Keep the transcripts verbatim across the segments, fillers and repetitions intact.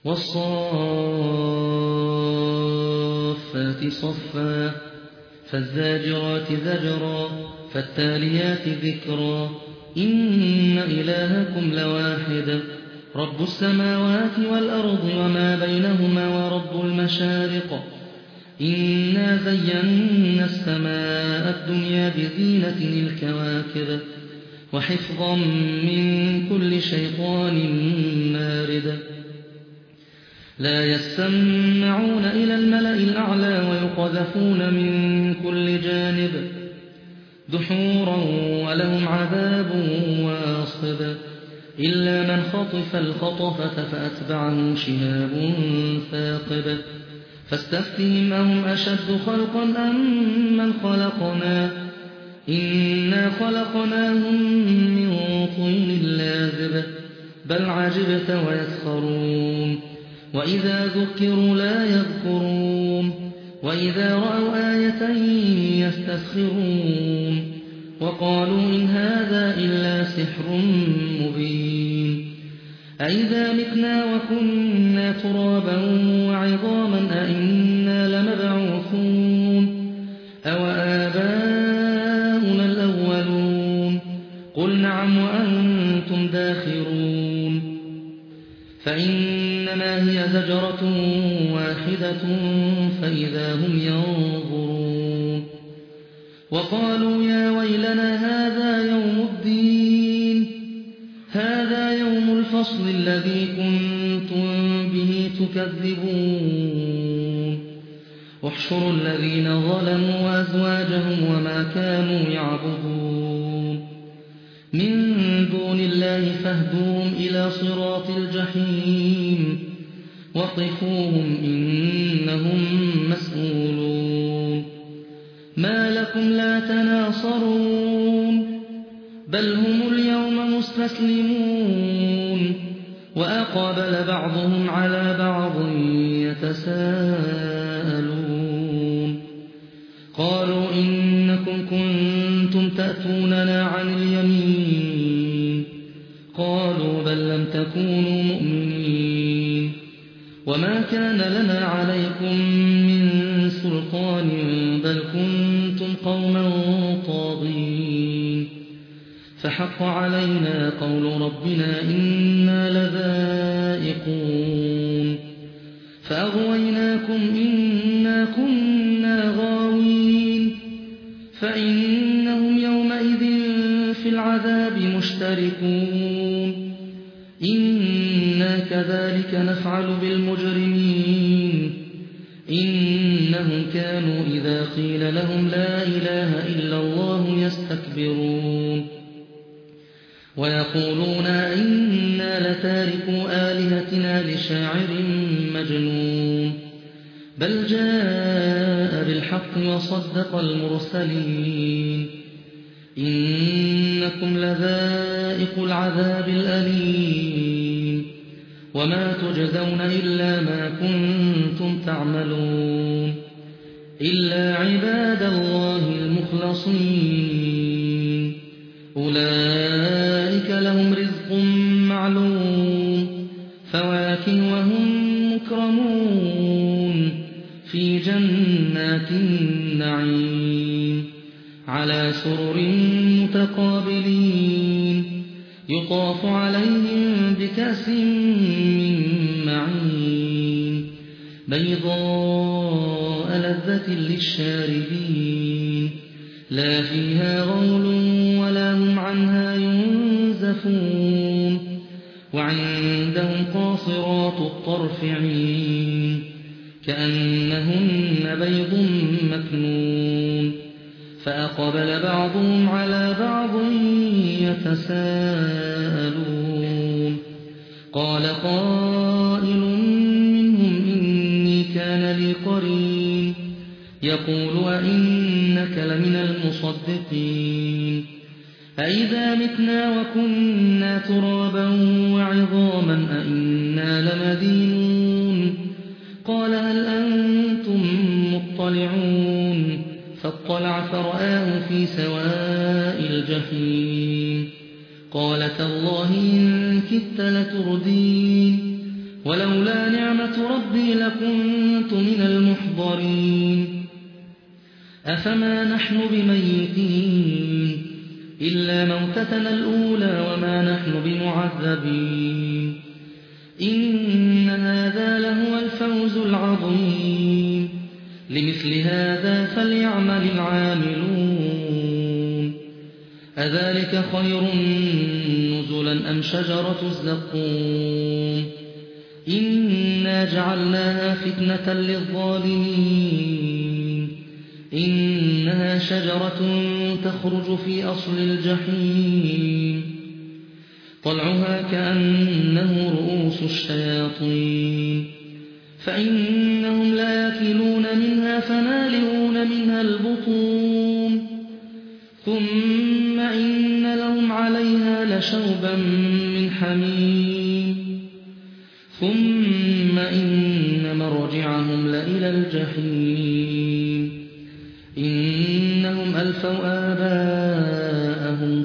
والصافات صفا فالزاجرات زجرا فالتاليات ذكرا إن إلهكم لواحد رب السماوات والأرض وما بينهما ورب المشارق إنا زينا السماء الدنيا بزينة الكواكب وحفظا من كل شيطان مارد لا يستمعون إلى الملأ الأعلى ويقذفون من كل جانب دحورا ولهم عذاب واصب إلا من خطف الخطفة فأتبعه شهاب ثاقب فاستفتهم أهم أشد خلقا أم من خلقنا إنا خلقناهم من طين لازب بل عجبت ويسخرون وإذا ذكروا لا يذكرون وإذا رأوا آية يستسخرون وقالوا إن هذا إلا سحر مبين أئذا متنا وكنا ترابا وعظاما أئنا لمبعوثون أو آباؤنا الأولون قل نعم وأنتم داخرون فإنما هي زجرة واحدة فإذا هم ينظرون وقالوا يا ويلنا هذا يوم الدين هذا يوم الفصل الذي كنتم به تكذبون واحشروا الذين ظلموا وأزواجهم وما كانوا يعبدون من دون الله فاهدوهم إلى صراط الجحيم وقفوهم إنهم مسؤولون ما لكم لا تناصرون بل هم اليوم مستسلمون وأقبل بعضهم على بعض يتساءلون قالوا إنكم كنتم تأتوننا عن اليمين قالوا بل لم تكونوا مؤمنين وما كان لنا عليكم من سلطان بل كنتم قوما طاغين فحق علينا قول ربنا إنا لذائقون فأغويناكم إنا كنا غاوين فإنهم يومئذ في العذاب مشتركون إنا كذلك نفعل بالمجرمين إنهم كانوا إذا قيل لهم لا إله إلا الله يستكبرون ويقولون إنا لتاركوا آلهتنا لشاعر مجنون بل جاء بالحق وصدق المرسلين إنكم لذائق العذاب الأليم وما تجزون إلا ما كنتم تعملون إلا عباد الله المخلصين أولئك لهم رزق معلوم فواكه وهم مكرمون في جنات النعيم على سرر متقابلين يطاف عليهم بكأس من معين بيضاء لذة للشاربين لا فيها غول ولا هم عنها ينزفون وعندهم قاصرات الطرف عين كأنهن بيض مكنون فأقبل بعضهم على بعض يتساءلون قال قائل منهم إني كان لي قرين يقول وإنك لمن المصدقين أئذا متنا وكنا ترابا وعظاما أئنا لمدينون قال هل أنتم مطلعون فاطلع فرآه في سواء الجحيم قال تالله إن كدت لتردين ولولا نعمة ربي لكنت من المحضرين أفما نحن بميتين إلا موتتنا الأولى وما نحن بمعذبين إن هذا لهو الفوز العظيم لمثل هذا فليعمل العاملون أذلك خير نزلا أم شجرة الزقوم إنا جعلناها فتنة للظالمين إنها شجرة تخرج في أصل الجحيم طلعها كأنه رؤوس الشياطين فإنهم لآكلون منها فمالئون منها البطون ثم إن لهم عليها لشوبا من حميم ثم إن مرجعهم لإلى الجحيم إنهم ألفوا آباءهم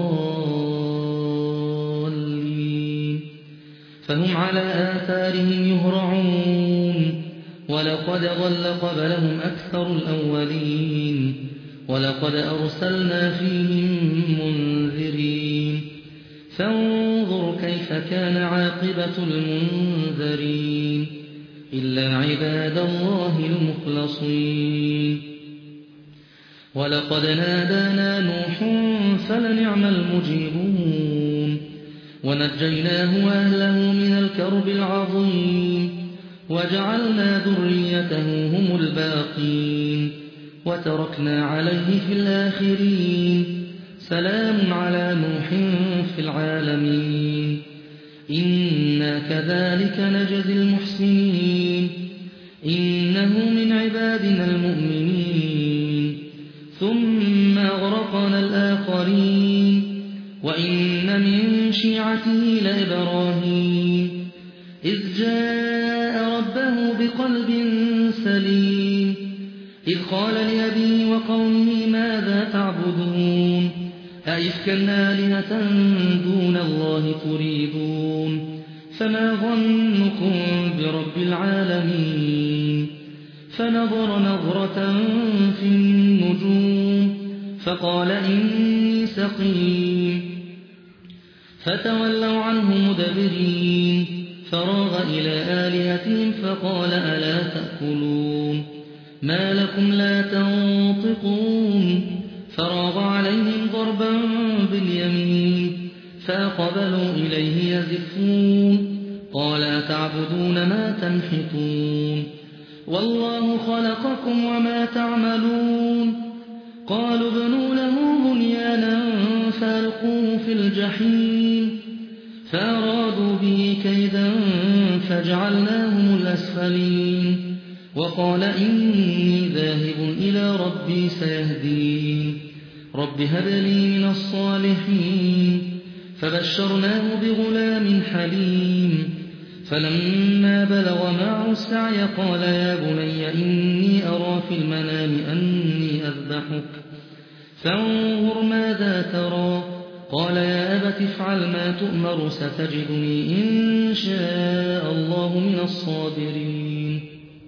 ضالين فهم على آثارهم يهرعون ولقد ضل قبلهم أكثر الأولين ولقد أرسلنا فيهم منذرين فانظر كيف كان عاقبة المنذرين إلا عباد الله المخلصين ولقد نادانا نوح فلنعم المجيبون ونجيناه وأهله من الكرب العظيم وجعلنا ذريته هم الباقين وتركنا عليه في الآخرين سلام على نوح في العالمين إنا كذلك نجزي المحسنين إنه من عبادنا المؤمنين ثم أغرقنا الآخرين وإن من شيعته لإبراهيم إذ جاء ربه بقلب سليم إذ قال لأبيه وقومه ماذا تعبدون أئفكا آلهة دون الله تريدون فما ظنكم برب العالمين فنظر نظرة في النجوم فقال إني سقيم فتولوا عنه مدبرين فراغ إلى آلهتهم فقال ألا تأكلون ما لكم لا تنطقون فراغ عليهم ضربا باليمين فأقبلوا إليه يزفون قال أتعبدون ما تنحتون والله خلقكم وما تعملون قالوا ابنوا له بنيانا فألقوه في الجحيم فأرادوا به كيدا فجعلناهم الأسفلين وقال إني ذاهب إلى ربي سيهدين رب هب لي من الصالحين فبشرناه بغلام حليم فلما بلغ معه السعي قال يا بني إني أرى في المنام أني أذبحك فانظر ماذا ترى قال يا أبت افعل ما تؤمر ستجدني إن شاء الله من الصابرين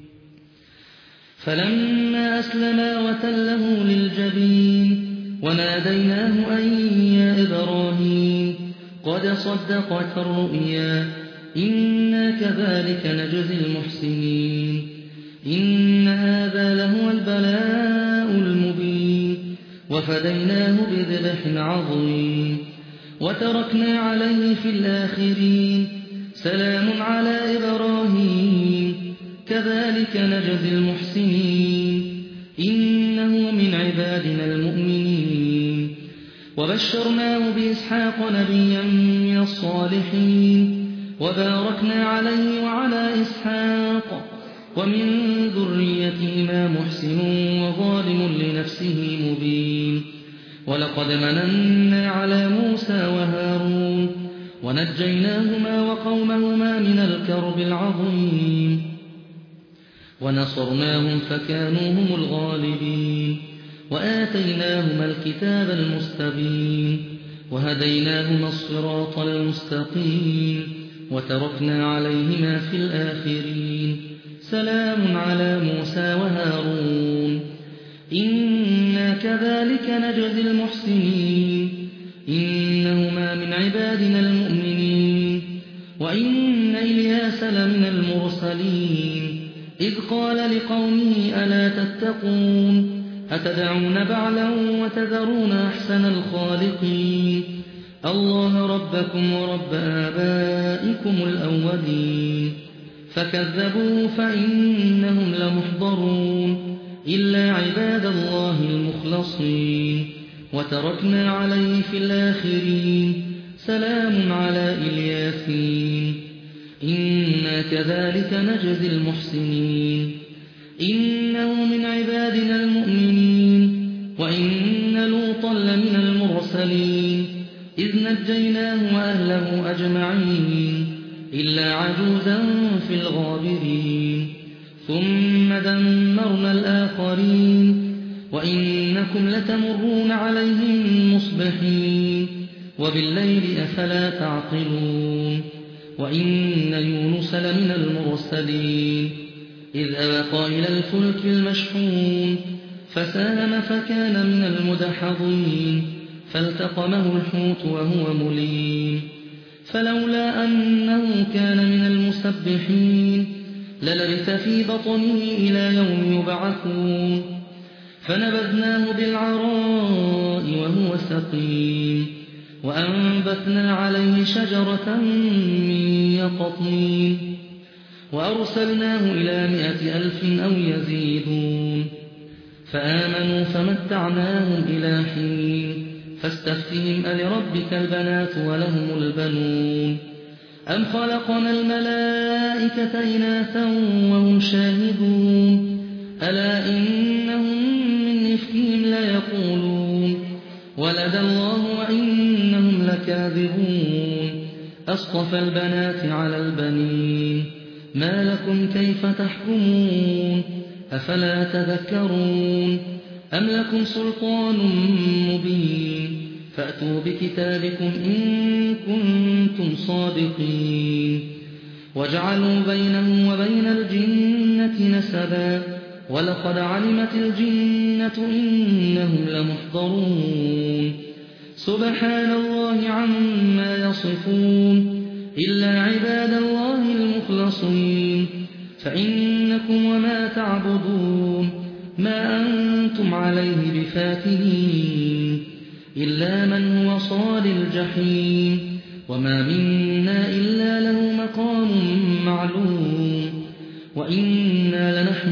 فلما أسلما وتله للجبين وناديناه أن يا إبراهيم قد صدقت الرؤيا إنا كذلك نجزي المحسنين إن هذا لهو البلاء المبين وفديناه بذبح عظيم وتركنا عليه في الآخرين سلام على إبراهيم كذلك نجزي المحسنين إنه من عبادنا المؤمنين وبشرناه بإسحاق نبيا من الصالحين وباركنا عليه وعلى إسحاق ومن ذريتهما محسن وظالم لنفسه مبين ولقد مننا على موسى وهارون ونجيناهما وقومهما من الكرب العظيم ونصرناهم فكانوا هم الغالبين وآتيناهما الكتاب المستبين وهديناهما الصراط المستقيم وتركنا عليهما في الآخرين. سلام على موسى وهارون. إنا كذلك نجزي المحسنين. إنهما من عبادنا المؤمنين. وإن إلياس لمن المرسلين إذ قال لقومه ألا تتقون أتدعون بعلا وتذرون أحسن الخالقين الله ربكم ورب آبائكم الأولين. فكذبوه فإنهم لمحضرون إلا عباد الله المخلصين. وتركنا عليه في الآخرين. سلام على الياسين. إنا كذلك نجزي المحسنين. إنه من عبادنا المؤمنين. وإن لوطا لمن المرسلين إذ نجيناه وأهله أجمعين إلا عجوزا في الغابرين. ثم دمرنا الآخرين. وإنكم لتمرون عليهم مصبحين وبالليل أفلا تعقلون. وإن يونس لمن المرسلين إذ أبق إلى الفلك المشحون فساهم فكان من المدحضين فالتقمه الحوت وهو مليم. فلولا أنه كان من المسبحين للبث في بطنه إلى يوم يبعثون. فنبذناه بالعراء وهو سقيم وأنبتنا عليه شجرة من يقطين وأرسلناه إلى مائة ألف أو يزيدون. فآمنوا فمتعناهم إلى حين. فاستفتهم ألربك البنات ولهم البنون أم خلقنا الملائكة إناثا وهم شاهدون ألا إنهم من إفكهم ليقولون ولد الله وإنهم لكاذبون. أصطفى البنات على البنين ما لكم كيف تحكمون أفلا تذكرون أم لكم سلطان مبين فأتوا بكتابكم إن كنتم صادقين. واجعلوا بينه وبين الجنة نسبا ولقد علمت الجنة إنهم لمحضرون. سبحان الله عما يصفون إلا عباد الله المخلصين فإنكم وما تعبدون ما أنتم عليه بفاتنين إلا من هو صال الجحيم. وما منا إلا له مقام معلوم وإنا لنحن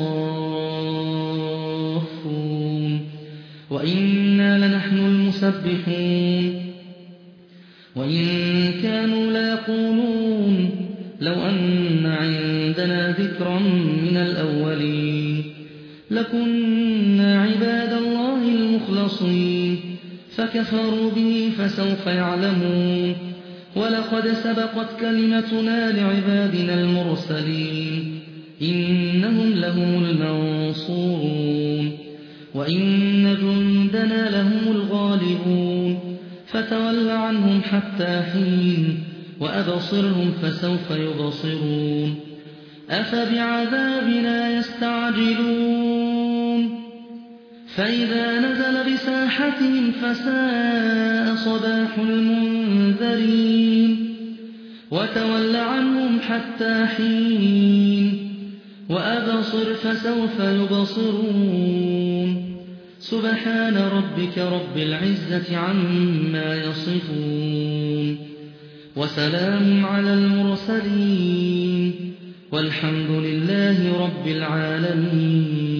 الصافون وإنا لنحن المسبحون. وإن كانوا ليقولون لو أن عندنا ذكرا من الأولين لكنا عباد الله المخلصين فكفروا به فسوف يعلمون. ولقد سبقت كلمتنا لعبادنا المرسلين إنهم لهم المنصورون وإن جندنا لهم الغالبون. فتول عنهم حتى حين وأبصرهم فسوف يبصرون. أفبعذابنا يستعجلون فإذا نزل بساحتهم فساء صباح المنذرين. وتول عنهم حتى حين وأبصر فسوف يبصرون. سبحان ربك رب العزة عما يصفون وسلام على المرسلين والحمد لله رب العالمين.